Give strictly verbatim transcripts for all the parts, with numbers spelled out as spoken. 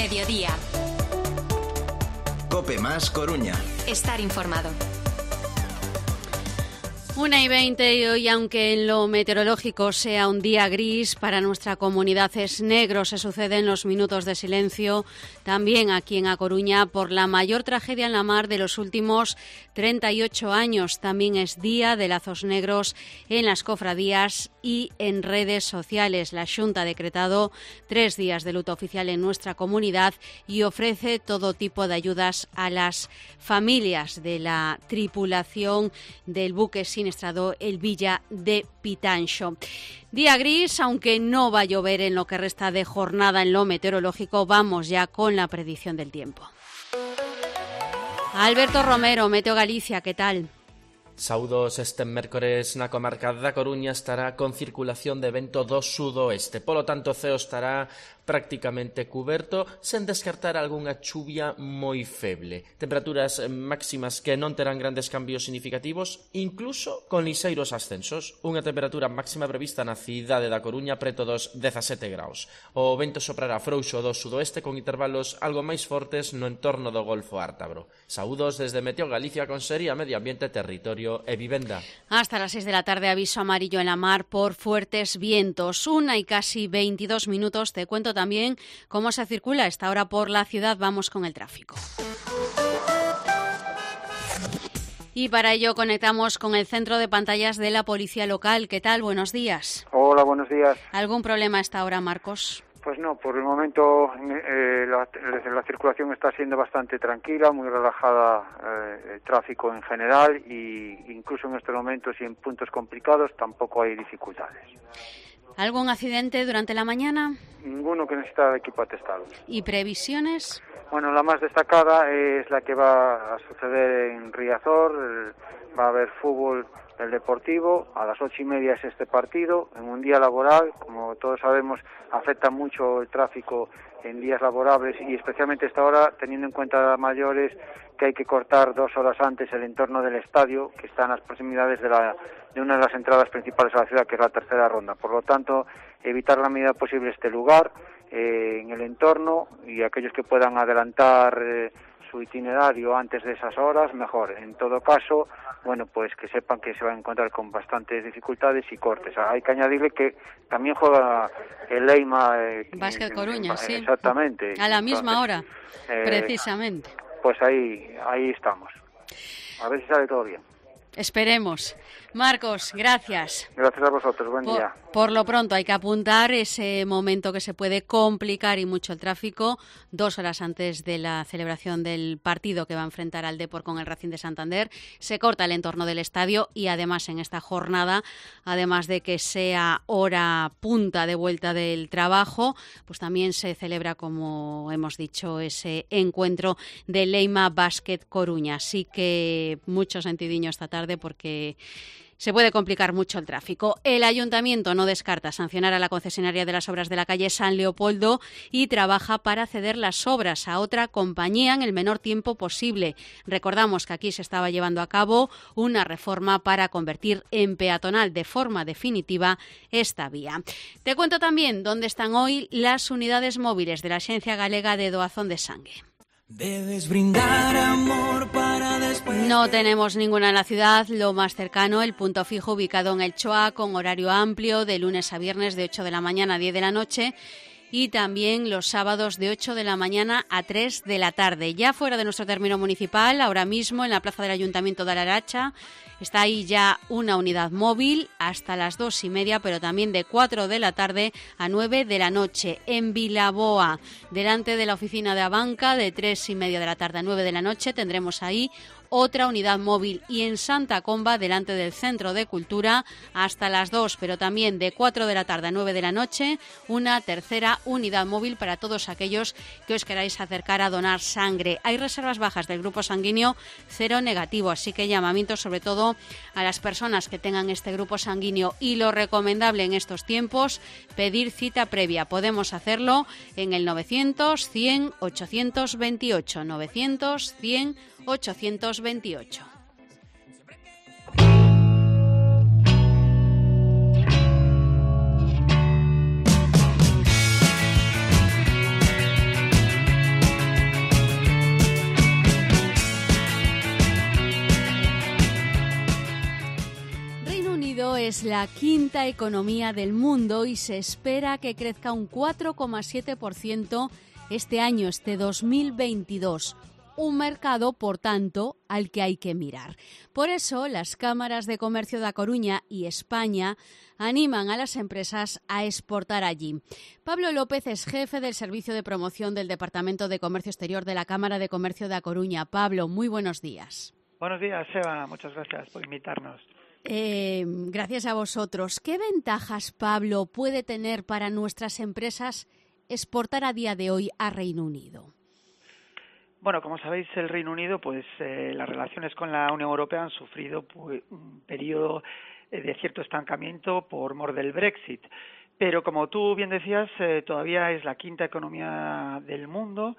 mediodía. COPE más Coruña. Estar informado. Una y veinte y hoy, aunque en lo meteorológico sea un día gris, para nuestra comunidad es negro. Se suceden los minutos de silencio también aquí en A Coruña por la mayor tragedia en la mar de los últimos treinta y ocho años. También es día de lazos negros en las cofradías y en redes sociales. La Xunta ha decretado tres días de luto oficial en nuestra comunidad y ofrece todo tipo de ayudas a las familias de la tripulación del buque siniestrado el Villa de Pitanxo. Día gris, aunque no va a llover en lo que resta de jornada en lo meteorológico. Vamos ya con la predicción del tiempo. Alberto Romero, Meteo Galicia, ¿qué tal? Saudos, este mércores na comarca da Coruña estará con circulación de vento do sudoeste, polo tanto o ceo estará prácticamente cuberto, sen descartar algunha chuvia moi feble. Temperaturas máximas que non terán grandes cambios significativos, incluso con lixeiros ascensos. Unha temperatura máxima prevista na cidade da Coruña preto dos dezasete graus. O vento soprará frouxo do sudoeste con intervalos algo máis fortes no entorno do Golfo Ártabro. Saúdos desde Meteo Galicia, Consellería Medio Ambiente, Territorio e Vivenda. Hasta las seis de la tarde, aviso amarillo en la mar por fuertes vientos. Una y casi veintidós minutos. Te cuento también cómo se circula a esta hora por la ciudad. Vamos con el tráfico. Y para ello conectamos con el centro de pantallas de la Policía Local. ¿Qué tal? Buenos días. Hola, buenos días. ¿Algún problema a esta hora, Marcos? Pues no, por el momento eh, la, la circulación está siendo bastante tranquila, muy relajada eh, el tráfico en general y incluso en estos momentos y en puntos complicados tampoco hay dificultades. ¿Algún accidente durante la mañana? Ninguno que necesita equipo atestado. ¿Y previsiones? Bueno, la más destacada es la que va a suceder en Riazor. Va a haber fútbol el Deportivo, a las ocho y media es este partido, en un día laboral, como todos sabemos, afecta mucho el tráfico en días laborables y especialmente esta hora, teniendo en cuenta mayores que hay que cortar dos horas antes el entorno del estadio, que está en las proximidades de, la, de una de las entradas principales a la ciudad, que es la tercera ronda. Por lo tanto, evitar la medida posible este lugar, eh, en el entorno, y aquellos que puedan adelantar eh, su itinerario antes de esas horas, mejor. En todo caso, bueno, pues que sepan que se van a encontrar con bastantes dificultades y cortes. Hay que añadirle que también juega el Leima eh, Básquet en, Coruña, en, sí. Exactamente. A la misma Entonces, hora, eh, precisamente. Pues ahí, ahí estamos. A ver si sale todo bien. Esperemos. Marcos, gracias. Gracias a vosotros, buen por, día. Por lo pronto hay que apuntar ese momento que se puede complicar y mucho el tráfico, dos horas antes de la celebración del partido que va a enfrentar al Depor con el Racing de Santander. Se corta el entorno del estadio y además en esta jornada, además de que sea hora punta de vuelta del trabajo, pues también se celebra, como hemos dicho, ese encuentro de Leima Básquet Coruña. Así que mucho sentidiño esta tarde porque se puede complicar mucho el tráfico. El Ayuntamiento no descarta sancionar a la concesionaria de las obras de la calle San Leopoldo y trabaja para ceder las obras a otra compañía en el menor tiempo posible. Recordamos que aquí se estaba llevando a cabo una reforma para convertir en peatonal de forma definitiva esta vía. Te cuento también dónde están hoy las unidades móviles de la Axencia Galega de Doazón de Sangue. Debes brindar amor para después. No tenemos ninguna en la ciudad. Lo más cercano, el punto fijo ubicado en el Choa, con horario amplio de lunes a viernes de ocho de la mañana a diez de la noche y también los sábados de ocho de la mañana a tres de la tarde. Ya fuera de nuestro término municipal, ahora mismo en la plaza del Ayuntamiento de Araracha, está ahí ya una unidad móvil hasta las dos y media, pero también de cuatro de la tarde a nueve de la noche. En Vilaboa, delante de la oficina de Abanca, de tres y media de la tarde a nueve de la noche, tendremos ahí otra unidad móvil, y en Santa Comba, delante del Centro de Cultura, hasta las dos, pero también de cuatro de la tarde a nueve de la noche, una tercera unidad móvil para todos aquellos que os queráis acercar a donar sangre. Hay reservas bajas del grupo sanguíneo cero negativo, así que llamamiento sobre todo a las personas que tengan este grupo sanguíneo, y lo recomendable en estos tiempos, pedir cita previa. Podemos hacerlo en el novecientos cien ochocientos veintiocho, novecientos cien ochocientos veintiocho. es la quinta economía del mundo y se espera que crezca un cuatro coma siete por ciento este año, este dos mil veintidós. Un mercado, por tanto, al que hay que mirar. Por eso, las cámaras de comercio de A Coruña y España animan a las empresas a exportar allí. Pablo López es jefe del Servicio de Promoción del Departamento de Comercio Exterior de la Cámara de Comercio de A Coruña. Pablo, muy buenos días. Buenos días, Eva. Muchas gracias por invitarnos. Eh, gracias a vosotros. ¿Qué ventajas, Pablo, puede tener para nuestras empresas exportar a día de hoy a Reino Unido? Bueno, como sabéis, el Reino Unido, pues eh, las relaciones con la Unión Europea han sufrido pues, un periodo eh, de cierto estancamiento por mor del Brexit. Pero como tú bien decías, eh, todavía es la quinta economía del mundo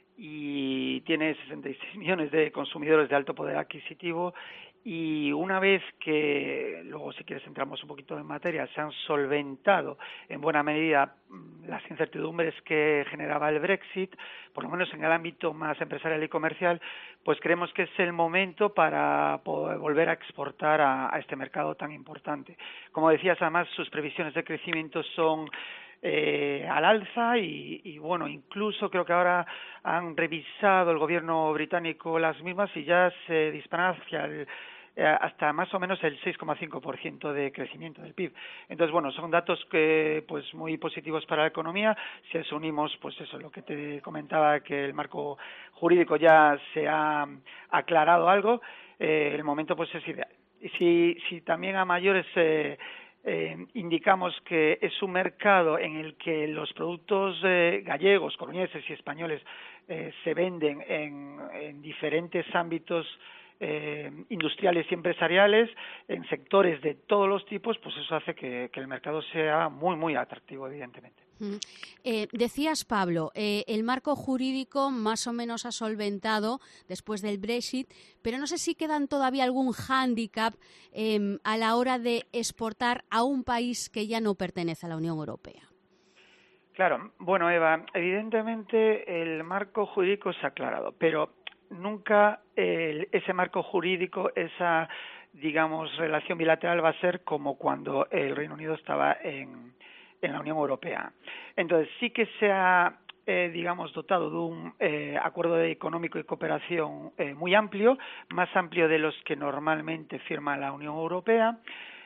y tiene sesenta y seis millones de consumidores de alto poder adquisitivo. Y una vez que, luego si quieres entramos un poquito en materia, se han solventado en buena medida las incertidumbres que generaba el Brexit, por lo menos en el ámbito más empresarial y comercial, pues creemos que es el momento para poder volver a exportar a, a este mercado tan importante. Como decías, además sus previsiones de crecimiento son Eh, al alza y, y bueno, incluso creo que ahora han revisado el gobierno británico las mismas y ya se disparan hacia el, eh, hasta más o menos el seis coma cinco por ciento de crecimiento del P I B. Entonces, bueno, son datos que pues muy positivos para la economía. Si a eso unimos, pues eso, lo que te comentaba, que el marco jurídico ya se ha aclarado algo, eh, el momento pues es ideal. Y si, si también a mayores eh, Eh, indicamos que es un mercado en el que los productos eh, gallegos, coruñeses y españoles eh, se venden en, en diferentes ámbitos eh, industriales y empresariales, en sectores de todos los tipos, pues eso hace que, que el mercado sea muy, muy atractivo, evidentemente. Mm. Eh, decías, Pablo, eh, el marco jurídico más o menos ha solventado después del Brexit, pero no sé si quedan todavía algún hándicap eh, a la hora de exportar a un país que ya no pertenece a la Unión Europea. Claro, bueno, Eva, evidentemente el marco jurídico se ha aclarado, pero nunca el, ese marco jurídico, esa, digamos, relación bilateral va a ser como cuando el Reino Unido estaba en, en la Unión Europea. Entonces, sí que se ha, eh, digamos, dotado de un eh, acuerdo económico y cooperación eh, muy amplio, más amplio de los que normalmente firma la Unión Europea.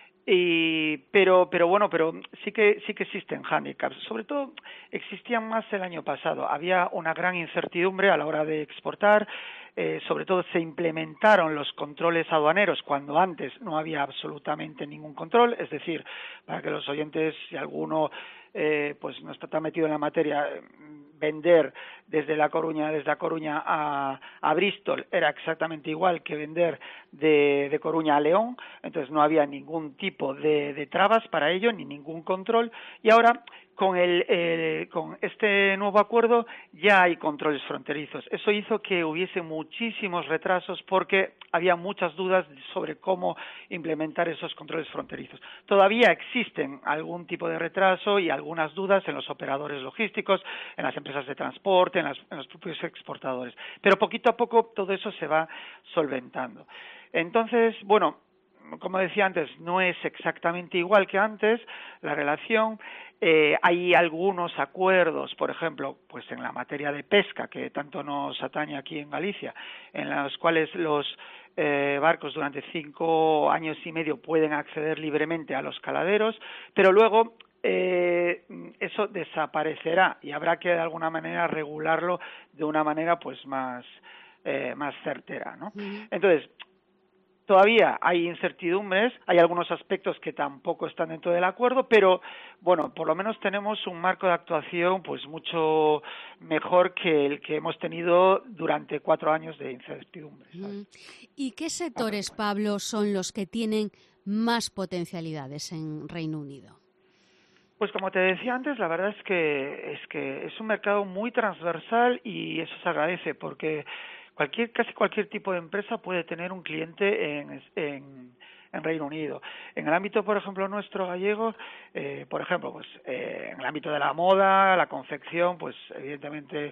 Y, pero pero bueno pero sí que sí que existen hándicaps, sobre todo existían más el año pasado. Había una gran incertidumbre a la hora de exportar, eh, sobre todo se implementaron los controles aduaneros cuando antes no había absolutamente ningún control. Es decir, para que los oyentes, si alguno eh, pues no está tan metido en la materia, vender desde La Coruña, desde La Coruña a, a Bristol era exactamente igual que vender de, de Coruña a León. Entonces no había ningún tipo de, de trabas para ello, ni ningún control, y ahora con el eh, con este nuevo acuerdo ya hay controles fronterizos. Eso hizo que hubiese muchísimos retrasos porque había muchas dudas sobre cómo implementar esos controles fronterizos. Todavía existen algún tipo de retraso y algunas dudas en los operadores logísticos, en las empresas de transporte, en, las, en los propios exportadores, pero poquito a poco todo eso se va solventando. Entonces, bueno, como decía antes, no es exactamente igual que antes la relación. Eh, hay algunos acuerdos, por ejemplo, pues en la materia de pesca, que tanto nos atañe aquí en Galicia, en los cuales los eh, barcos durante cinco años y medio pueden acceder libremente a los caladeros, pero luego eh, eso desaparecerá y habrá que de alguna manera regularlo de una manera pues más eh, más certera, ¿no? Mm. Entonces, todavía hay incertidumbres, hay algunos aspectos que tampoco están dentro del acuerdo, pero bueno, por lo menos tenemos un marco de actuación pues mucho mejor que el que hemos tenido durante cuatro años de incertidumbres, ¿sabes? ¿Y qué sectores, Pablo, son los que tienen más potencialidades en Reino Unido? Pues como te decía antes, la verdad es que es que es un mercado muy transversal y eso se agradece porque Cualquier, casi cualquier tipo de empresa puede tener un cliente en, en, en Reino Unido. En el ámbito, por ejemplo, nuestro gallego, eh, por ejemplo, pues eh, en el ámbito de la moda, la confección, pues evidentemente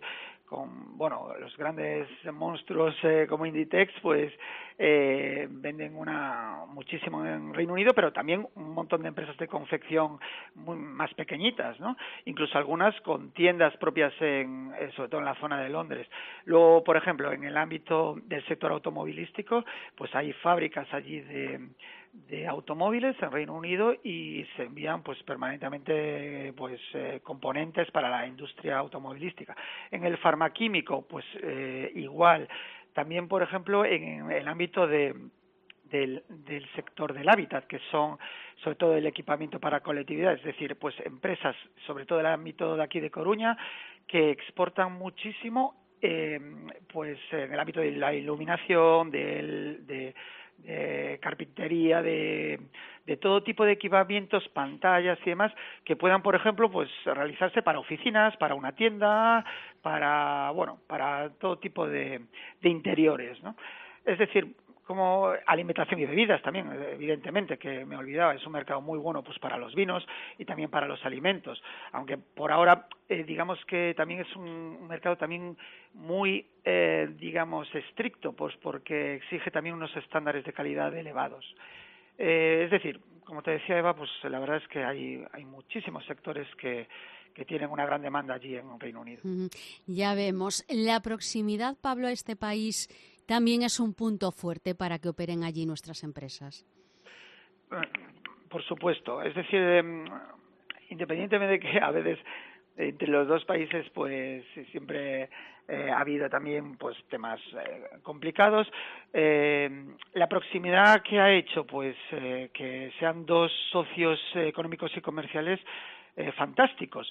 con bueno los grandes monstruos eh, como Inditex, pues eh, venden una muchísimo en Reino Unido, pero también un montón de empresas de confección muy, más pequeñitas, ¿no? Incluso algunas con tiendas propias en, eh, sobre todo en la zona de Londres. Luego, por ejemplo, en el ámbito del sector automovilístico, pues hay fábricas allí de de automóviles en Reino Unido y se envían pues permanentemente pues eh, componentes para la industria automovilística. En el farmaquímico pues eh, igual. También, por ejemplo, en el ámbito de Del, del sector del hábitat, que son sobre todo el equipamiento para colectividad, es decir, pues empresas, sobre todo del ámbito de aquí de Coruña, que exportan muchísimo, eh, pues en el ámbito de la iluminación, del, de, de carpintería, de, de todo tipo de equipamientos, pantallas y demás, que puedan, por ejemplo, pues realizarse para oficinas, para una tienda, para, bueno, para todo tipo de, de interiores, ¿no? Es decir, como alimentación y bebidas también, evidentemente, que me olvidaba, es un mercado muy bueno pues para los vinos y también para los alimentos, aunque por ahora eh, digamos que también es un, un mercado también muy, eh, digamos, estricto, pues porque exige también unos estándares de calidad elevados. Eh, es decir, como te decía Eva, pues la verdad es que hay, hay muchísimos sectores que, que tienen una gran demanda allí en Reino Unido. Uh-huh. Ya vemos, la proximidad, Pablo, a este país también es un punto fuerte para que operen allí nuestras empresas. Por supuesto, es decir, eh, independientemente de que a veces entre los dos países pues siempre eh, ha habido también pues temas eh, complicados, eh, la proximidad que ha hecho pues eh, que sean dos socios eh, económicos y comerciales eh, fantásticos.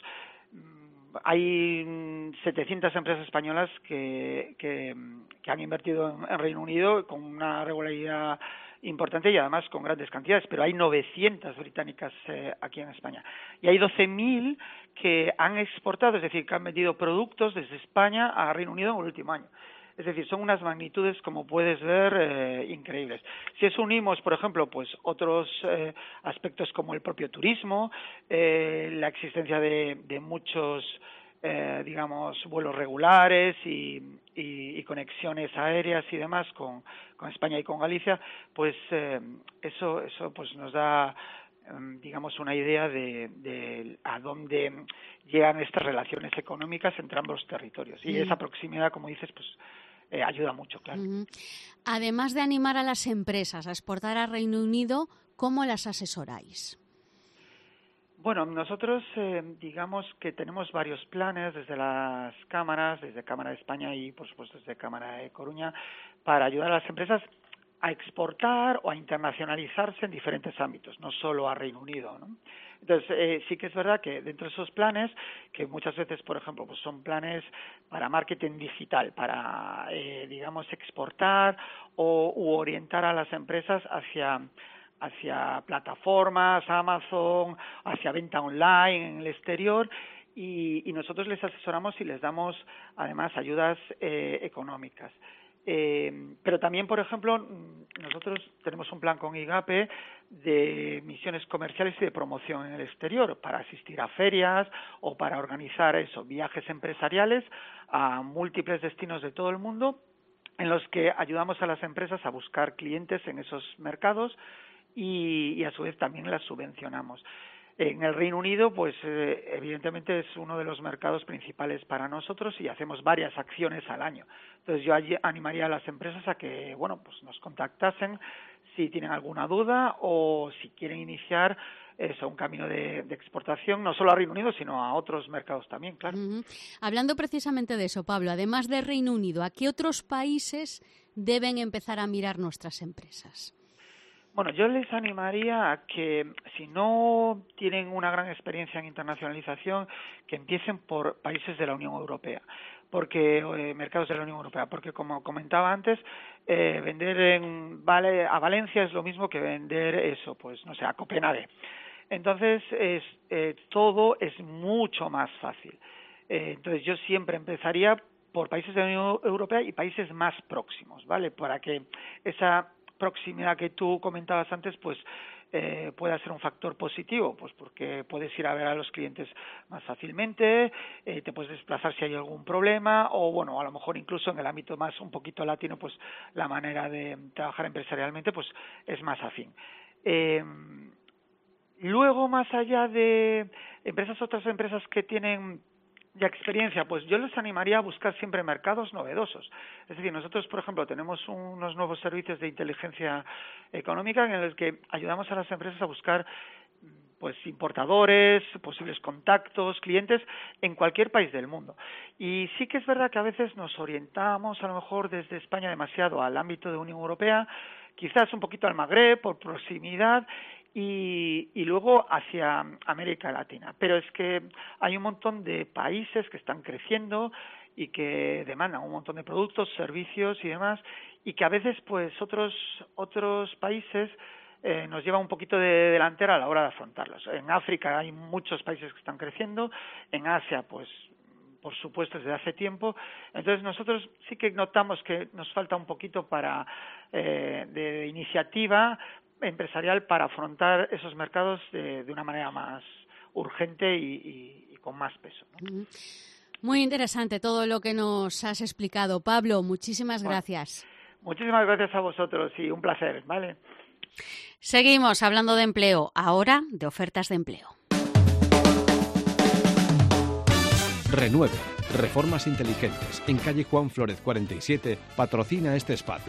Hay setecientas empresas españolas que, que, que han invertido en, en Reino Unido con una regularidad importante y además con grandes cantidades, pero hay novecientas británicas eh, aquí en España. Y hay doce mil que han exportado, es decir, que han vendido productos desde España a Reino Unido en el último año. Es decir, son unas magnitudes, como puedes ver, eh, increíbles. Si eso unimos, por ejemplo, pues otros eh, aspectos como el propio turismo, eh, la existencia de, de muchos, eh, digamos, vuelos regulares y, y, y conexiones aéreas y demás con, con España y con Galicia, pues eh, eso, eso pues nos da, digamos, una idea de, de a dónde llegan estas relaciones económicas entre ambos territorios. Y esa proximidad, como dices, pues eh, ayuda mucho, claro. Uh-huh. Además de animar a las empresas a exportar a Reino Unido, ¿cómo las asesoráis? Bueno, nosotros eh, digamos que tenemos varios planes desde las cámaras, desde Cámara de España y, por supuesto, desde Cámara de Coruña, para ayudar a las empresas a exportar o a internacionalizarse en diferentes ámbitos, no solo a Reino Unido, ¿no? Entonces, eh, sí que es verdad que dentro de esos planes, que muchas veces, por ejemplo, pues son planes para marketing digital, para, eh, digamos, exportar o u orientar a las empresas hacia hacia plataformas, Amazon, hacia venta online en el exterior, y, y nosotros les asesoramos y les damos, además, ayudas eh, económicas. Eh, pero también, por ejemplo, nosotros tenemos un plan con IGAPE de misiones comerciales y de promoción en el exterior para asistir a ferias o para organizar eso, viajes empresariales a múltiples destinos de todo el mundo, en los que ayudamos a las empresas a buscar clientes en esos mercados y, y a su vez también las subvencionamos. En el Reino Unido, pues eh, evidentemente es uno de los mercados principales para nosotros y hacemos varias acciones al año. Entonces yo allí animaría a las empresas a que, bueno, pues nos contactasen si tienen alguna duda o si quieren iniciar eso, un camino de, de exportación, no solo a Reino Unido, sino a otros mercados también, claro. Uh-huh. Hablando precisamente de eso, Pablo, además de Reino Unido, ¿a qué otros países deben empezar a mirar nuestras empresas? Bueno, yo les animaría a que, si no tienen una gran experiencia en internacionalización, que empiecen por países de la Unión Europea, porque eh, mercados de la Unión Europea, porque como comentaba antes, eh, vender en vale, a Valencia es lo mismo que vender eso, pues no sé, a Copenhague. Entonces, es, eh, todo es mucho más fácil. Eh, entonces, yo siempre empezaría por países de la Unión Europea y países más próximos, ¿vale? Para que esa proximidad que tú comentabas antes, pues eh, pueda ser un factor positivo, pues porque puedes ir a ver a los clientes más fácilmente, eh, te puedes desplazar si hay algún problema, o bueno, a lo mejor incluso en el ámbito más un poquito latino, pues la manera de trabajar empresarialmente pues es más afín. Eh, luego, más allá de empresas, otras empresas que tienen ya experiencia, pues yo les animaría a buscar siempre mercados novedosos. Es decir, nosotros, por ejemplo, tenemos unos nuevos servicios de inteligencia económica en los que ayudamos a las empresas a buscar pues importadores, posibles contactos, clientes en cualquier país del mundo. Y sí que es verdad que a veces nos orientamos a lo mejor desde España demasiado al ámbito de Unión Europea, quizás un poquito al Magreb por proximidad, y, y luego hacia América Latina. Pero es que hay un montón de países que están creciendo y que demandan un montón de productos, servicios y demás, y que a veces pues otros otros países eh, nos llevan un poquito de delantera a la hora de afrontarlos. En África hay muchos países que están creciendo, en Asia pues por supuesto desde hace tiempo. Entonces nosotros sí que notamos que nos falta un poquito para eh, de iniciativa empresarial para afrontar esos mercados de, de una manera más urgente y, y, y con más peso, ¿no? Muy interesante todo lo que nos has explicado, Pablo. Muchísimas bueno, gracias. Muchísimas gracias a vosotros y un placer, ¿vale? Seguimos hablando de empleo, ahora de ofertas de empleo. Renueve, reformas inteligentes, en calle Juan Flórez cuarenta y siete, patrocina este espacio.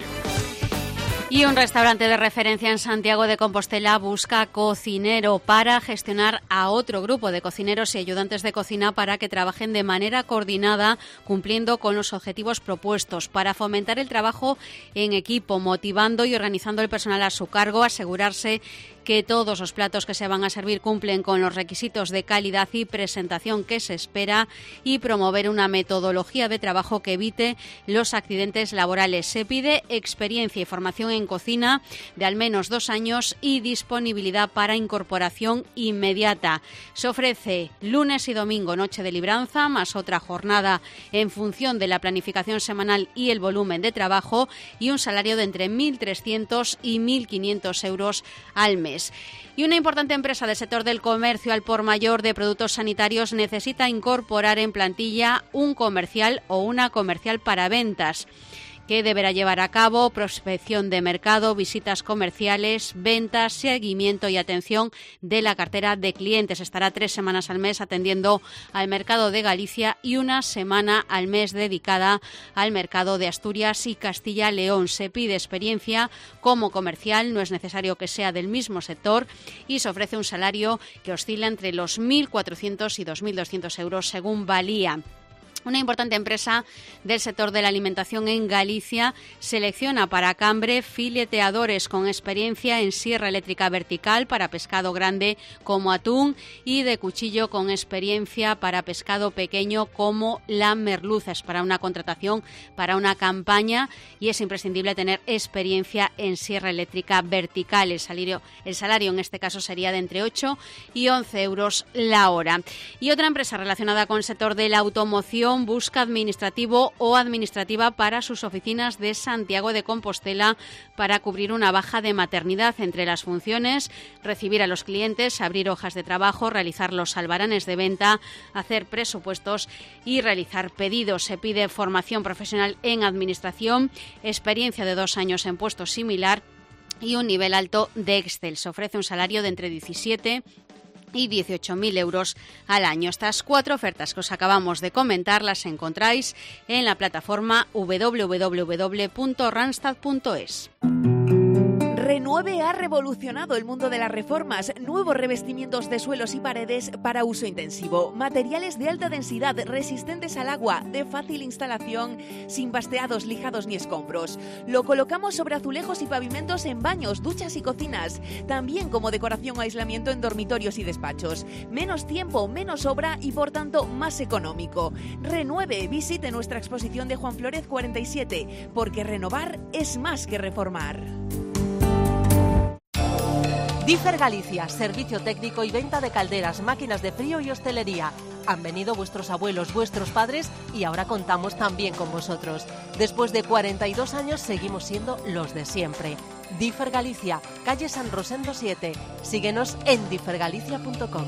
Y un restaurante de referencia en Santiago de Compostela busca cocinero para gestionar a otro grupo de cocineros y ayudantes de cocina para que trabajen de manera coordinada, cumpliendo con los objetivos propuestos, para fomentar el trabajo en equipo, motivando y organizando el personal a su cargo, asegurarse que todos los platos que se van a servir cumplen con los requisitos de calidad y presentación que se espera, y promover una metodología de trabajo que evite los accidentes laborales. Se pide experiencia y formación en cocina de al menos dos años y disponibilidad para incorporación inmediata. Se ofrece lunes y domingo noche de libranza, más otra jornada en función de la planificación semanal y el volumen de trabajo, y un salario de entre mil trescientos y mil quinientos euros al mes. Y una importante empresa del sector del comercio al por mayor de productos sanitarios necesita incorporar en plantilla un comercial o una comercial para ventas, que deberá llevar a cabo prospección de mercado, visitas comerciales, ventas, seguimiento y atención de la cartera de clientes. Estará tres semanas al mes atendiendo al mercado de Galicia y una semana al mes dedicada al mercado de Asturias y Castilla-León. Se pide experiencia como comercial, no es necesario que sea del mismo sector, y se ofrece un salario que oscila entre los mil cuatrocientos y dos mil doscientos euros según valía. Una importante empresa del sector de la alimentación en Galicia selecciona para Cambre fileteadores con experiencia en sierra eléctrica vertical para pescado grande como atún, y de cuchillo con experiencia para pescado pequeño como la merluza. Es para una contratación para una campaña y es imprescindible tener experiencia en sierra eléctrica vertical. El salario, el salario en este caso sería de entre ocho y once euros la hora. Y otra empresa relacionada con el sector de la automoción busca administrativo o administrativa para sus oficinas de Santiago de Compostela para cubrir una baja de maternidad. Entre las funciones, recibir a los clientes, abrir hojas de trabajo, realizar los albaranes de venta, hacer presupuestos y realizar pedidos. Se pide formación profesional en administración, experiencia de dos años en puesto similar y un nivel alto de Excel. Se ofrece un salario de entre diecisiete y dieciocho mil euros al año. Estas cuatro ofertas que os acabamos de comentar las encontráis en la plataforma w w w punto randstad punto es. Renueve ha revolucionado el mundo de las reformas. Nuevos revestimientos de suelos y paredes para uso intensivo. Materiales de alta densidad, resistentes al agua, de fácil instalación, sin basteados, lijados ni escombros. Lo colocamos sobre azulejos y pavimentos en baños, duchas y cocinas. También como decoración o aislamiento en dormitorios y despachos. Menos tiempo, menos obra y por tanto más económico. Renueve, visite nuestra exposición de Juan Flórez cuarenta y siete, porque renovar es más que reformar. Differ Galicia, servicio técnico y venta de calderas, máquinas de frío y hostelería. Han venido vuestros abuelos, vuestros padres y ahora contamos también con vosotros. Después de cuarenta y dos años seguimos siendo los de siempre. Differ Galicia, calle San Rosendo siete. Síguenos en differ galicia punto com.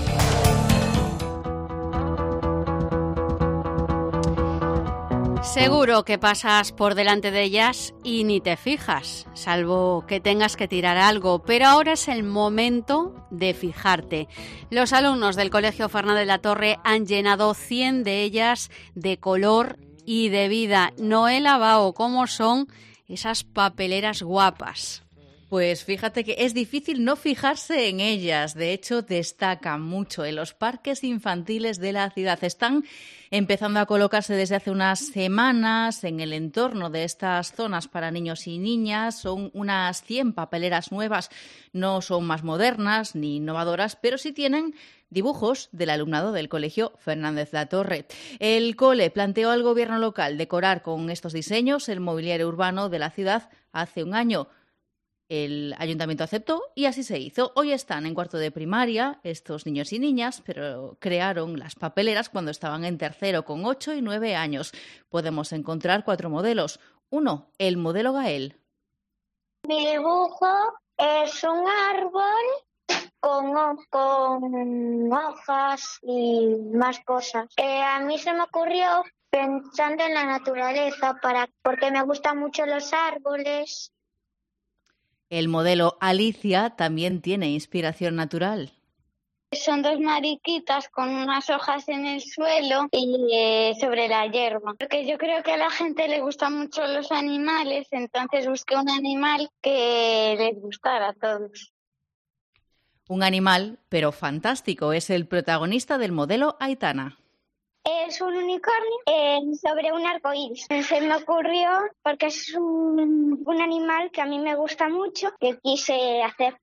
Seguro que pasas por delante de ellas y ni te fijas, salvo que tengas que tirar algo, pero ahora es el momento de fijarte. Los alumnos del Colegio Fernández de la Torre han llenado cien de ellas de color y de vida. Noela Bao, ¿cómo son esas papeleras guapas? Pues fíjate que es difícil no fijarse en ellas. De hecho, destacan mucho en los parques infantiles de la ciudad. Están empezando a colocarse desde hace unas semanas en el entorno de estas zonas para niños y niñas. Son unas cien papeleras nuevas. No son más modernas ni innovadoras, pero sí tienen dibujos del alumnado del Colegio Fernández de la Torre. El cole planteó al gobierno local decorar con estos diseños el mobiliario urbano de la ciudad hace un año. El ayuntamiento aceptó y así se hizo. Hoy están en cuarto de primaria estos niños y niñas, pero crearon las papeleras cuando estaban en tercero, con ocho y nueve años. Podemos encontrar cuatro modelos. Uno, el modelo Gael. Mi dibujo es un árbol con, con hojas y más cosas. Eh, a mí se me ocurrió pensando en la naturaleza, para, porque me gustan mucho los árboles. El modelo Alicia también tiene inspiración natural. Son dos mariquitas con unas hojas en el suelo y eh, sobre la hierba. Porque yo creo que a la gente le gustan mucho los animales, entonces busqué un animal que les gustara a todos. Un animal, pero fantástico, es el protagonista del modelo Aitana. Es un unicornio eh, sobre un arcoíris. Se me ocurrió porque es un, un animal que a mí me gusta mucho, que quise hacer.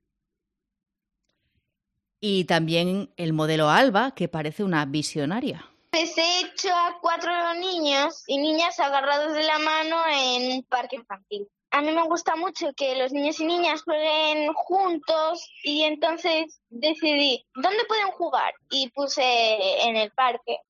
Y también el modelo Alba, que parece una visionaria. Pues he hecho a cuatro niños y niñas agarrados de la mano en un parque infantil. A mí me gusta mucho que los niños y niñas jueguen juntos y entonces decidí, ¿dónde pueden jugar? Y puse en el parque.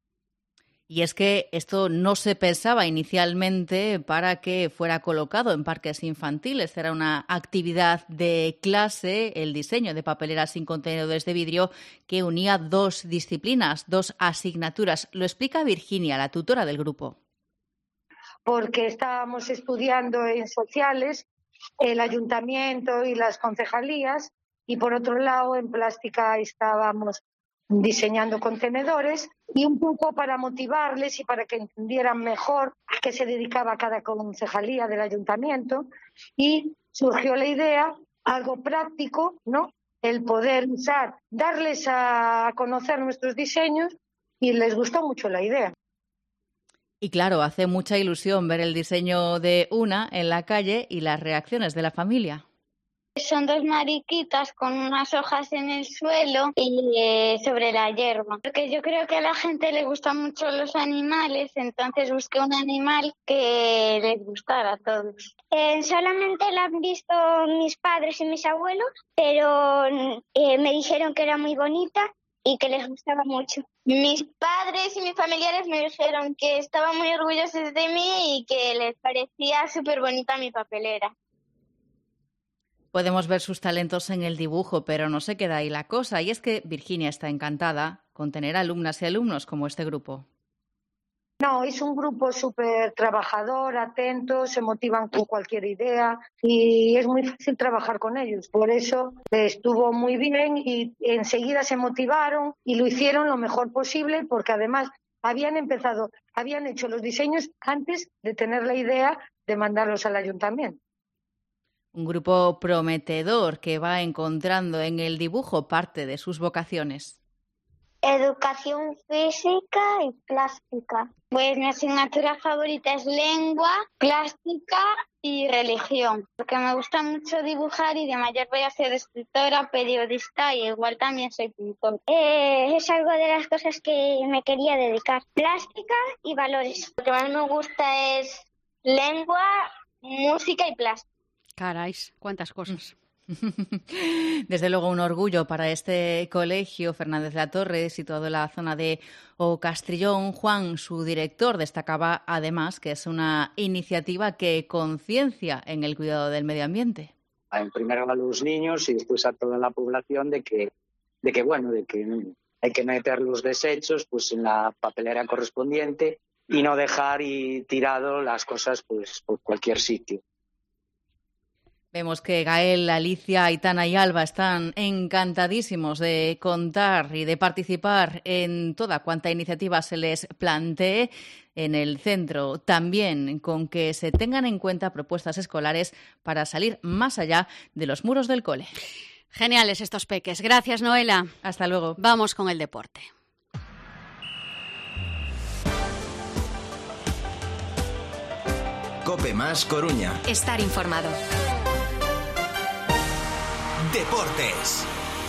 Y es que esto no se pensaba inicialmente para que fuera colocado en parques infantiles. Era una actividad de clase, el diseño de papeleras sin contenedores de vidrio, que unía dos disciplinas, dos asignaturas. Lo explica Virginia, la tutora del grupo. Porque estábamos estudiando en sociales, el ayuntamiento y las concejalías, y por otro lado en plástica estábamos diseñando contenedores, y un poco para motivarles y para que entendieran mejor a qué se dedicaba cada concejalía del ayuntamiento, y surgió la idea, algo práctico, ¿no? El poder usar, darles a conocer nuestros diseños, y les gustó mucho la idea. Y claro, hace mucha ilusión ver el diseño de una en la calle y las reacciones de la familia. Son dos mariquitas con unas hojas en el suelo y eh, sobre la hierba. Porque yo creo que a la gente le gustan mucho los animales, entonces busqué un animal que les gustara a todos. Eh, solamente la han visto mis padres y mis abuelos, pero eh, me dijeron que era muy bonita y que les gustaba mucho. Mis padres y mis familiares me dijeron que estaban muy orgullosos de mí y que les parecía súper bonita mi papelera. Podemos ver sus talentos en el dibujo, pero no se queda ahí la cosa. Y es que Virginia está encantada con tener alumnas y alumnos como este grupo. No, es un grupo súper trabajador, atento, se motivan con cualquier idea y es muy fácil trabajar con ellos. Por eso estuvo muy bien y enseguida se motivaron y lo hicieron lo mejor posible, porque además habían empezado, habían hecho los diseños antes de tener la idea de mandarlos al ayuntamiento. Un grupo prometedor que va encontrando en el dibujo parte de sus vocaciones. Educación física y plástica. Pues mi asignatura favorita es lengua, plástica y religión, porque me gusta mucho dibujar y de mayor voy a ser escritora, periodista y igual también soy pintor. Eh, es algo de las cosas que me quería dedicar. Plástica y valores. Lo que más me gusta es lengua, música y plástica. Caray, cuántas cosas. Desde luego un orgullo para este colegio Fernández Latorre, situado en la zona de O Castrillón. Juan, su director, destacaba además que es una iniciativa que conciencia en el cuidado del medio ambiente. En primero a los niños y después a toda la población de que, de que bueno, de que hay que meter los desechos pues en la papelera correspondiente y no dejar y tirado las cosas pues por cualquier sitio. Vemos que Gael, Alicia, Aitana y Alba están encantadísimos de contar y de participar en toda cuanta iniciativa se les plantee en el centro. También con que se tengan en cuenta propuestas escolares para salir más allá de los muros del cole. Geniales estos peques. Gracias, Noela. Hasta luego. Vamos con el deporte. Cope Más Coruña. Estar informado. Deportes.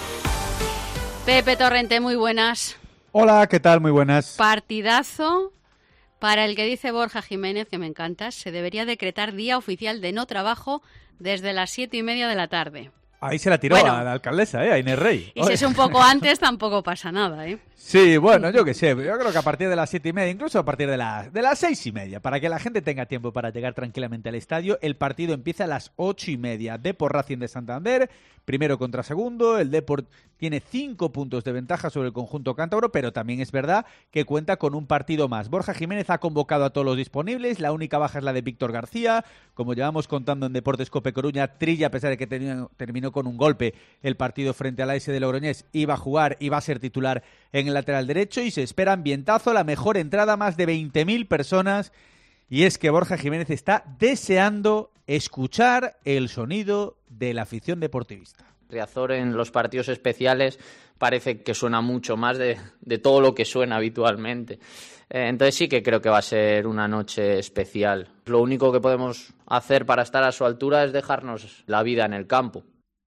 Pepe Torrente, muy buenas. Hola, ¿qué tal? Muy buenas. Partidazo para el que dice Borja Jiménez, que me encanta, se debería decretar día oficial de no trabajo desde las siete y media de la tarde. Ahí se la tiró bueno, a la alcaldesa, ¿eh? A Inés Rey. Y si es un poco antes, tampoco pasa nada, ¿eh? Sí, bueno, yo qué sé, yo creo que a partir de las siete y media, incluso a partir de, la, de las seis y media, para que la gente tenga tiempo para llegar tranquilamente al estadio, el partido empieza a las ocho y media. Depor Racing de Santander, primero contra segundo, el Depor tiene cinco puntos de ventaja sobre el conjunto cántabro, pero también es verdad que cuenta con un partido más. Borja Jiménez ha convocado a todos los disponibles, la única baja es la de Víctor García, como llevamos contando en Deportes Cope Coruña, Trilla, a pesar de que terminó, terminó con un golpe el partido frente a la S de Logroñés, iba a jugar, iba a ser titular en el lateral derecho y se espera ambientazo, la mejor entrada, más de veinte mil personas, y es que Borja Jiménez está deseando escuchar el sonido de la afición deportivista. Riazor en los partidos especiales parece que suena mucho más de, de todo lo que suena habitualmente. Eh, entonces sí que creo que va a ser una noche especial. Lo único que podemos hacer para estar a su altura es dejarnos la vida en el campo.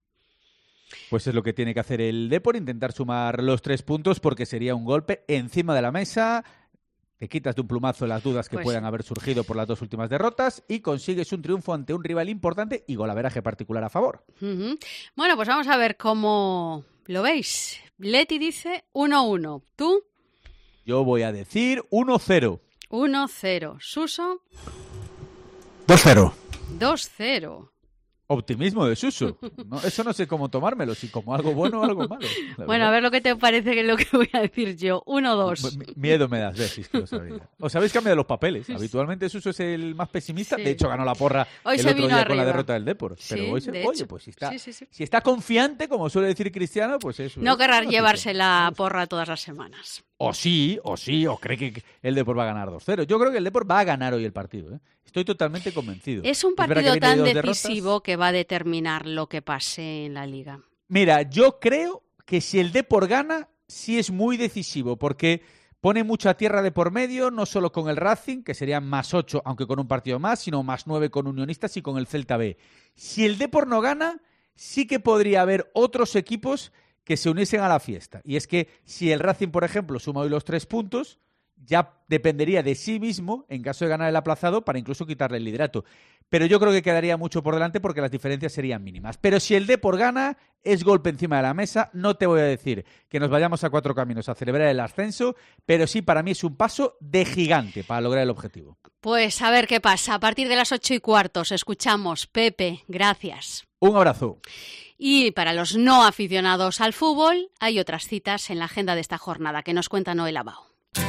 Pues es lo que tiene que hacer el Depor, intentar sumar los tres puntos porque sería un golpe encima de la mesa. Te quitas de un plumazo las dudas que pues... puedan haber surgido por las dos últimas derrotas y consigues un triunfo ante un rival importante y golaveraje particular a favor. Uh-huh. Bueno, pues vamos a ver cómo lo veis. Leti dice uno uno. ¿Tú? Yo voy a decir uno cero. uno cero. ¿Suso? dos cero. dos cero. Optimismo de Suso. No, eso no sé cómo tomármelo, si como algo bueno o algo malo. Bueno, verdad. A ver lo que te parece que es lo que voy a decir yo. uno dos. Miedo me das, ves, que lo sabía. Os habéis cambiado los papeles. Habitualmente Suso es el más pesimista. Sí. De hecho, ganó la porra hoy el se otro vino día arriba. Con la derrota del Depor. Sí, pero hoy se, de oye, hecho. pues si está, sí, sí, sí. si está confiante, como suele decir Cristiano, pues eso. No es, querrá no llevarse la porra todas las semanas. O sí, o sí, o cree que el Depor va a ganar dos cero. Yo creo que el Depor va a ganar hoy el partido, ¿eh? Estoy totalmente convencido. Es un partido es tan decisivo derrotas. Que va a determinar lo que pase en la Liga. Mira, yo creo que si el Depor gana, sí es muy decisivo, porque pone mucha tierra de por medio, no solo con el Racing, que serían más ocho, aunque con un partido más, sino más nueve con Unionistas y con el Celta B. Si el Depor no gana, sí que podría haber otros equipos que se uniesen a la fiesta. Y es que si el Racing, por ejemplo, suma hoy los tres puntos, ya dependería de sí mismo, en caso de ganar el aplazado, para incluso quitarle el liderato. Pero yo creo que quedaría mucho por delante porque las diferencias serían mínimas. Pero si el Depor gana, es golpe encima de la mesa. No te voy a decir que nos vayamos a cuatro caminos a celebrar el ascenso, pero sí para mí es un paso de gigante para lograr el objetivo. Pues a ver qué pasa. A partir de las ocho y cuartos escuchamos. Pepe, gracias. Un abrazo. Y para los no aficionados al fútbol, hay otras citas en la agenda de esta jornada que nos cuenta Noel Bao.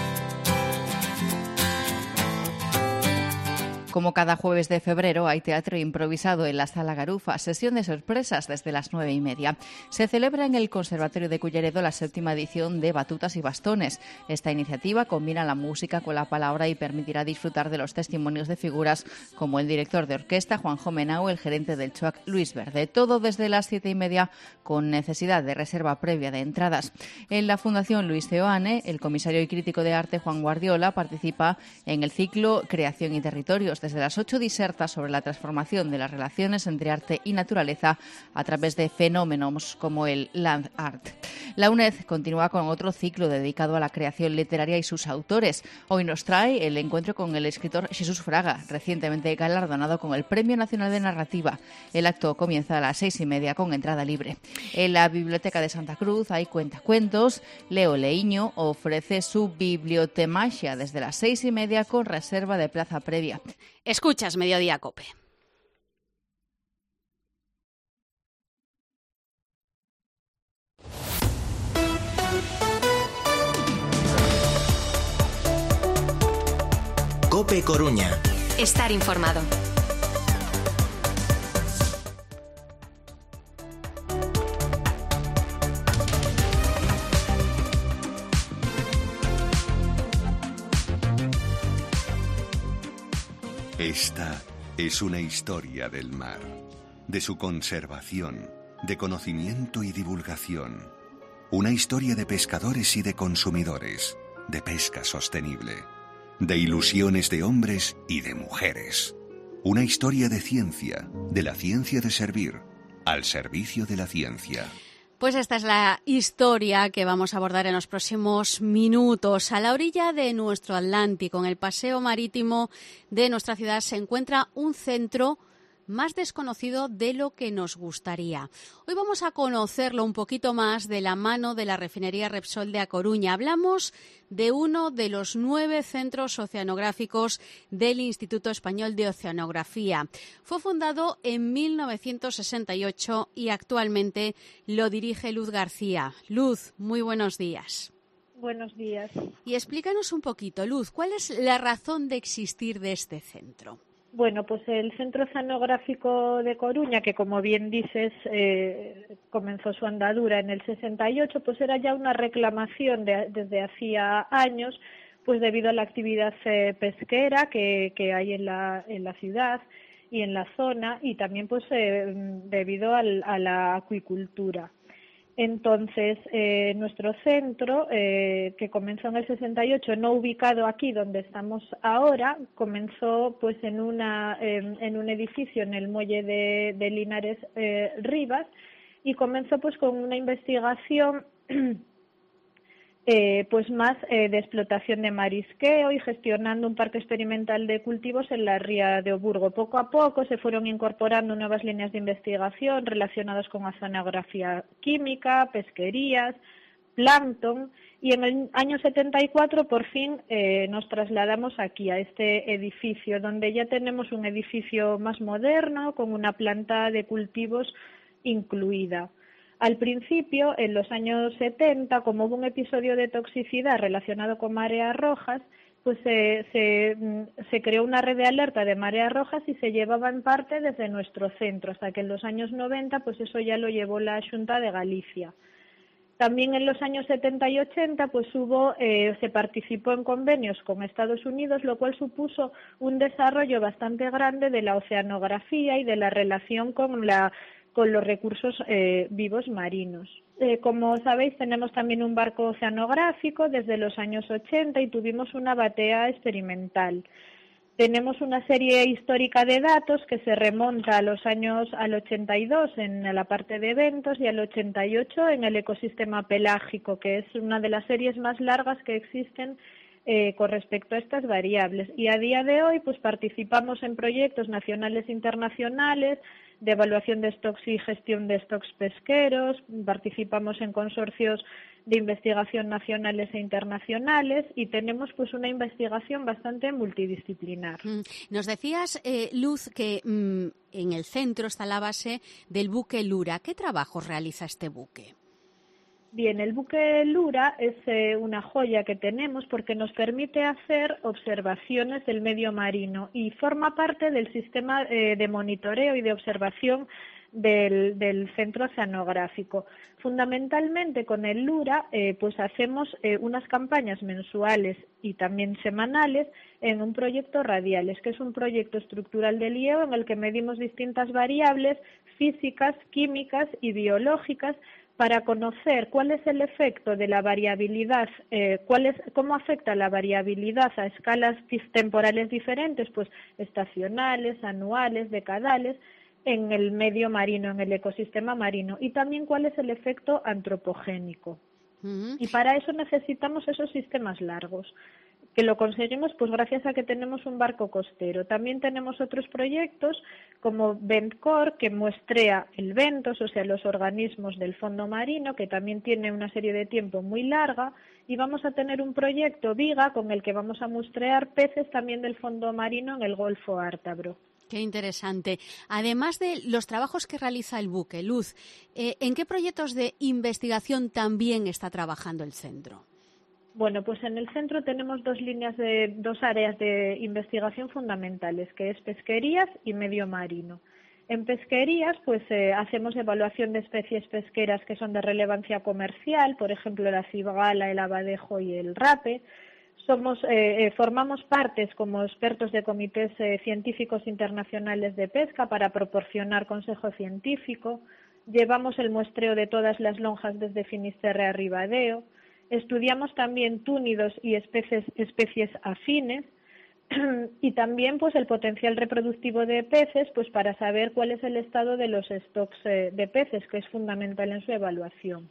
Como cada jueves de febrero hay teatro improvisado en la Sala Garufa, sesión de sorpresas desde las nueve y media. Se celebra en el Conservatorio de Culleredo la séptima edición de Batutas y Bastones. Esta iniciativa combina la música con la palabra y permitirá disfrutar de los testimonios de figuras como el director de orquesta Juanjo Menao, el gerente del CHOAC Luis Verde. Todo desde las siete y media con necesidad de reserva previa de entradas. En la Fundación Luis Ceoane, el comisario y crítico de arte Juan Guardiola participa en el ciclo Creación y Territorios, Desde las ocho diserta sobre la transformación de las relaciones entre arte y naturaleza a través de fenómenos como el land art. La UNED continúa con otro ciclo dedicado a la creación literaria y sus autores. Hoy nos trae el encuentro con el escritor Jesús Fraga, recientemente galardonado con el Premio Nacional de Narrativa. El acto comienza a las seis y media con entrada libre. En la Biblioteca de Santa Cruz hay cuentacuentos. Leo Leiño ofrece su bibliotemagia desde las seis y media con reserva de plaza previa. Escuchas Mediodía Cope. Cope Coruña. Estar informado. Esta es una historia del mar, de su conservación, de conocimiento y divulgación. Una historia de pescadores y de consumidores, de pesca sostenible, de ilusiones de hombres y de mujeres. Una historia de ciencia, de la ciencia de servir, al servicio de la ciencia. Pues esta es la historia que vamos a abordar en los próximos minutos. A la orilla de nuestro Atlántico, en el paseo marítimo de nuestra ciudad, se encuentra un centro más desconocido de lo que nos gustaría. Hoy vamos a conocerlo un poquito más de la mano de la refinería Repsol de A Coruña. Hablamos de uno de los nueve centros oceanográficos del Instituto Español de Oceanografía. Fue fundado en mil novecientos sesenta y ocho y actualmente lo dirige Luz García. Luz, muy buenos días. Buenos días. Y explícanos un poquito, Luz, ¿cuál es la razón de existir de este centro? Bueno, pues el Centro Oceanográfico de Coruña, que como bien dices eh, comenzó su andadura en el sesenta y ocho, pues era ya una reclamación de, desde hacía años, pues debido a la actividad eh, pesquera que, que hay en la, en la ciudad y en la zona, y también pues eh, debido al, a la acuicultura. Entonces, eh, nuestro centro, eh, que comenzó en el sesenta y ocho, no ubicado aquí donde estamos ahora, comenzó pues en una eh, en un edificio en el muelle de, de Linares eh, Rivas, y comenzó pues con una investigación eh, pues más eh, de explotación de marisqueo y gestionando un parque experimental de cultivos en la ría de Oburgo. Poco a poco se fueron incorporando nuevas líneas de investigación relacionadas con oceanografía química, pesquerías, plancton, y en el año setenta y cuatro por fin eh, nos trasladamos aquí a este edificio, donde ya tenemos un edificio más moderno con una planta de cultivos incluida. Al principio, en los años setenta, como hubo un episodio de toxicidad relacionado con mareas rojas, pues se, se, se creó una red de alerta de mareas rojas y se llevaba en parte desde nuestro centro, hasta que en los años noventa, pues eso ya lo llevó la Xunta de Galicia. También en los años setenta y ochenta, pues hubo, eh, se participó en convenios con Estados Unidos, lo cual supuso un desarrollo bastante grande de la oceanografía y de la relación con la con los recursos eh, vivos marinos. Eh, como sabéis, tenemos también un barco oceanográfico desde los años ochenta y tuvimos una batea experimental. Tenemos una serie histórica de datos que se remonta a los años al ochenta y dos en la parte de eventos y al ochenta y ocho en el ecosistema pelágico, que es una de las series más largas que existen Eh, con respecto a estas variables. Y a día de hoy pues participamos en proyectos nacionales e internacionales de evaluación de stocks y gestión de stocks pesqueros, participamos en consorcios de investigación nacionales e internacionales y tenemos pues una investigación bastante multidisciplinar. Nos decías, eh, Luz, que mm, en el centro está la base del buque Lura. ¿Qué trabajos realiza este buque? Bien, el buque Lura es eh, una joya que tenemos porque nos permite hacer observaciones del medio marino y forma parte del sistema eh, de monitoreo y de observación del, del centro oceanográfico. Fundamentalmente con el Lura eh, pues hacemos eh, unas campañas mensuales y también semanales en un proyecto Radiales, que es un proyecto estructural del I E O en el que medimos distintas variables físicas, químicas y biológicas para conocer cuál es el efecto de la variabilidad, eh, cuál es, cómo afecta la variabilidad a escalas temporales diferentes, pues estacionales, anuales, decadales, en el medio marino, en el ecosistema marino, y también cuál es el efecto antropogénico. Uh-huh. Y para eso necesitamos esos sistemas largos, que lo conseguimos pues gracias a que tenemos un barco costero. También tenemos otros proyectos como VentCore, que muestrea el bentos, o sea, los organismos del fondo marino, que también tiene una serie de tiempo muy larga, y vamos a tener un proyecto Viga con el que vamos a muestrear peces también del fondo marino en el Golfo Ártabro. Qué interesante. Además de los trabajos que realiza el buque, Luz, eh, ¿en qué proyectos de investigación también está trabajando el centro? Bueno, pues en el centro tenemos dos líneas de dos áreas de investigación fundamentales, que es pesquerías y medio marino. En pesquerías, pues eh, hacemos evaluación de especies pesqueras que son de relevancia comercial, por ejemplo, la cigala, el abadejo y el rape. Somos, eh, formamos partes como expertos de comités eh, científicos internacionales de pesca para proporcionar consejo científico. Llevamos el muestreo de todas las lonjas desde Finisterre a Ribadeo. Estudiamos también túnidos y especies, especies afines y también pues el potencial reproductivo de peces, pues para saber cuál es el estado de los stocks eh, de peces, que es fundamental en su evaluación.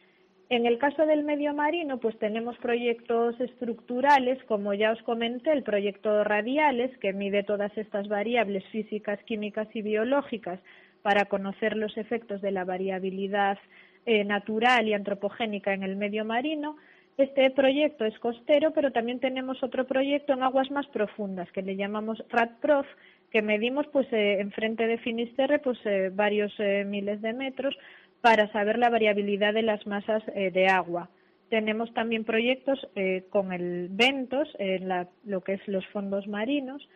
En el caso del medio marino, pues tenemos proyectos estructurales, como ya os comenté, el proyecto Radiales, que mide todas estas variables físicas, químicas y biológicas para conocer los efectos de la variabilidad eh, natural y antropogénica en el medio marino. Este proyecto es costero, pero también tenemos otro proyecto en aguas más profundas, que le llamamos RADPROF, que medimos pues eh, enfrente de Finisterre pues eh, varios eh, miles de metros, para saber la variabilidad de las masas eh, de agua. Tenemos también proyectos eh, con el Ventos, en la, lo que es los fondos marinos,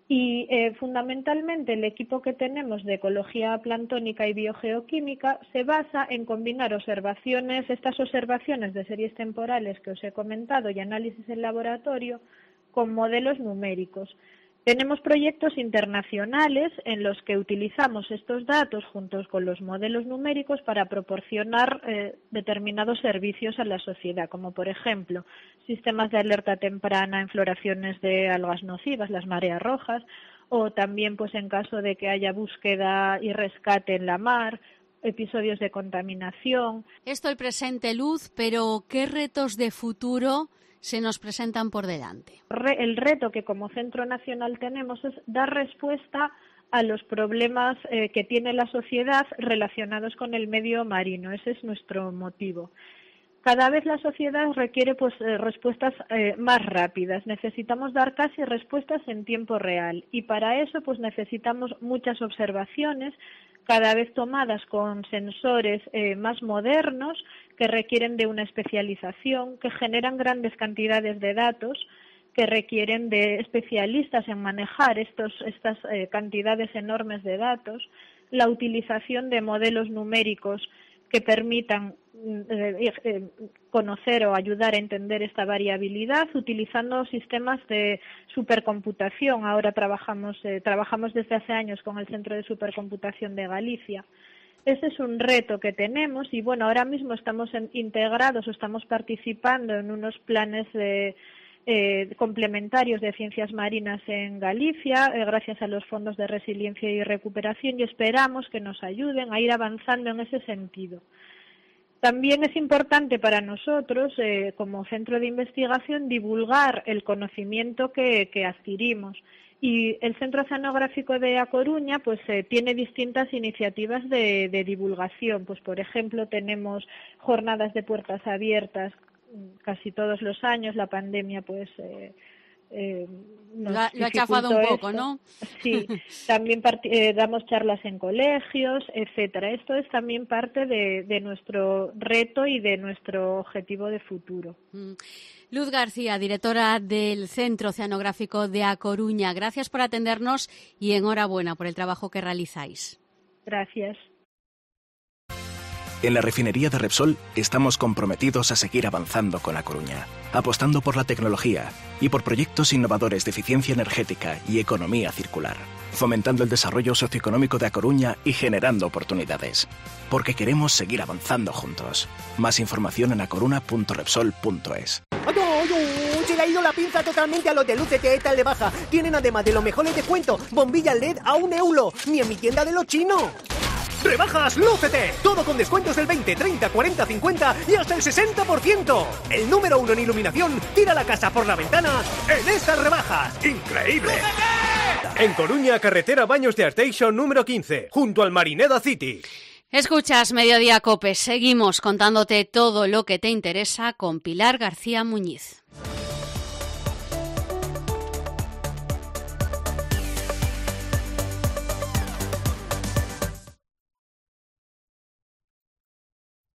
y eh, fundamentalmente el equipo que tenemos de ecología planctónica y biogeoquímica se basa en combinar observaciones, estas observaciones de series temporales que os he comentado y análisis en laboratorio con modelos numéricos. Tenemos proyectos internacionales en los que utilizamos estos datos juntos con los modelos numéricos para proporcionar eh, determinados servicios a la sociedad, como por ejemplo sistemas de alerta temprana en floraciones de algas nocivas, las mareas rojas, o también pues en caso de que haya búsqueda y rescate en la mar, episodios de contaminación. Esto el presente, Luz, pero ¿qué retos de futuro se nos presentan por delante? El reto que como Centro Nacional tenemos es dar respuesta a los problemas eh, que tiene la sociedad relacionados con el medio marino. Ese es nuestro motivo. Cada vez la sociedad requiere pues eh, respuestas eh, más rápidas. Necesitamos dar casi respuestas en tiempo real y para eso pues necesitamos muchas observaciones, cada vez tomadas con sensores eh, más modernos que requieren de una especialización, que generan grandes cantidades de datos, que requieren de especialistas en manejar estos, estas eh, cantidades enormes de datos, la utilización de modelos numéricos que permitan eh, eh, conocer o ayudar a entender esta variabilidad utilizando sistemas de supercomputación. Ahora trabajamos, eh, trabajamos desde hace años con el Centro de Supercomputación de Galicia. Ese es un reto que tenemos y bueno, ahora mismo estamos en, integrados o estamos participando en unos planes de Eh, complementarios de ciencias marinas en Galicia, eh, gracias a los fondos de resiliencia y recuperación, y esperamos que nos ayuden a ir avanzando en ese sentido. También es importante para nosotros, eh, como centro de investigación, divulgar el conocimiento que, que adquirimos. Y el Centro Oceanográfico de A Coruña pues eh, tiene distintas iniciativas de, de divulgación. Pues por ejemplo tenemos jornadas de puertas abiertas casi todos los años. La pandemia pues eh, eh, nos lo ha, lo ha chafado un poco, esto. ¿no? Sí, también eh, damos charlas en colegios, etcétera. Esto es también parte de, de nuestro reto y de nuestro objetivo de futuro. Mm. Luz García, directora del Centro Oceanográfico de A Coruña, gracias por atendernos y enhorabuena por el trabajo que realizáis. Gracias. En la refinería de Repsol estamos comprometidos a seguir avanzando con A Coruña, apostando por la tecnología y por proyectos innovadores de eficiencia energética y economía circular. fomentando el desarrollo socioeconómico de A Coruña y generando oportunidades. Porque queremos seguir avanzando juntos. Más información en acoruna punto repsol punto es. ¡Ay, ay, ay! Se le ha ido la pinza totalmente a los de Luces de ETA de baja. Tienen además de los mejores descuentos, bombillas L E D a un euro. Ni en mi tienda de los chinos. ¡Rebajas Lúcete! Todo con descuentos del veinte, treinta, cuarenta, cincuenta y hasta el sesenta por ciento. El número uno en iluminación tira la casa por la ventana en estas rebajas. ¡Increíble! ¡Lúcete! En Coruña, carretera Baños de Arteixo número quince, junto al Marineda City. Escuchas Mediodía Cope. Seguimos contándote todo lo que te interesa con Pilar García Muñiz.